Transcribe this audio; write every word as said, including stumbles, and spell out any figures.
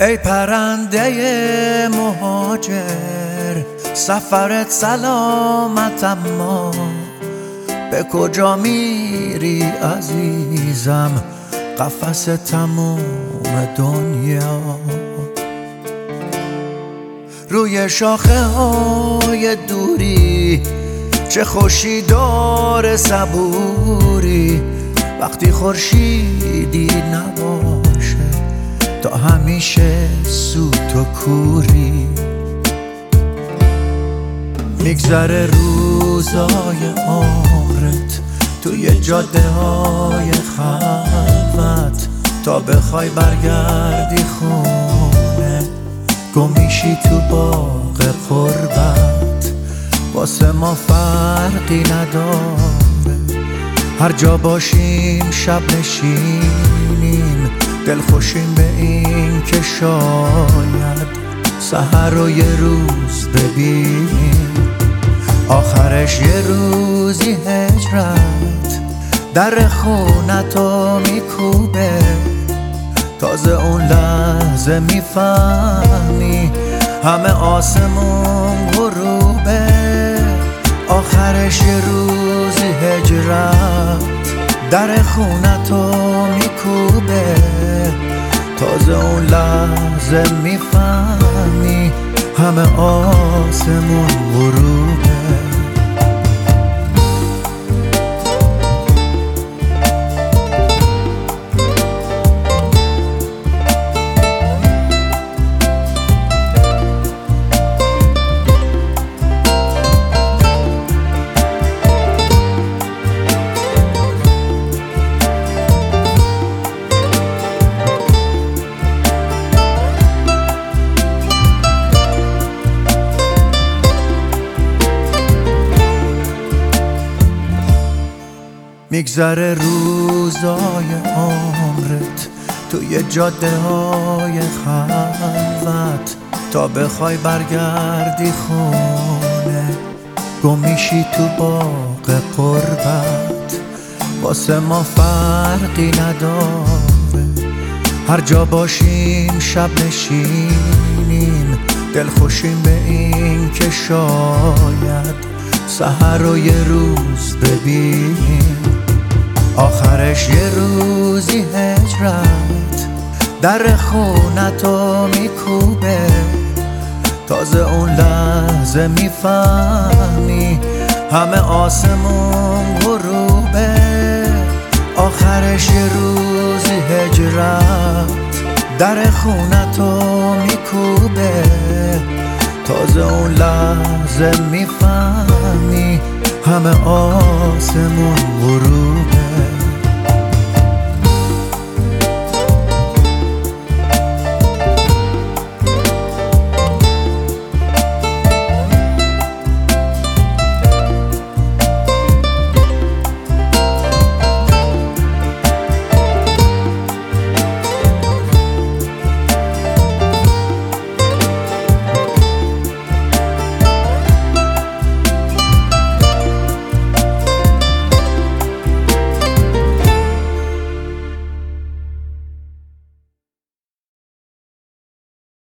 ای پرنده مهاجر، سفرت سلامت اما به کجا میری عزیزم؟ قفس تموم دنیا. روی شاخه های دوری چه خوشی داره صبوری، وقتی خورشیدی نباشه تا همیشه سوت و کوری. میگذره روزای عمرت توی جاده های خلوت، تا بخوای برگردی خونه گم میشی تو باغ قربت. واسه ما فرقی نداره، هر جا باشیم شب نشینیم، دل خوشیم به این که شاید سحر رو یه روز ببینیم. آخرش یه روزی هجرت در خونتو میکوبه، تازه اون لحظه میفهمی همه آسمون غروبه. آخرش یه روزی هجرت در خونتو میکوبه، تازه اون لحظه میفهمی همه آسمون غروبه. میگذره روزای عمرت توی جاده های خلوت، تا بخوای برگردی خونه گم میشی تو باغ قربت. واسه ما فرقی نداره، هر جا باشیم شب نشینیم، دل خوشیم به این که شاید سحر رو یه روز ببینیم. آخرش یه روزی هجرت در خونتو میکوبه، تازه اون لحظه میفهمی همه آسمون غروبه. آخرش یه روزی هجرت در خونتو میکوبه، تازه اون لحظه میفهمی همه آسمون غروبه.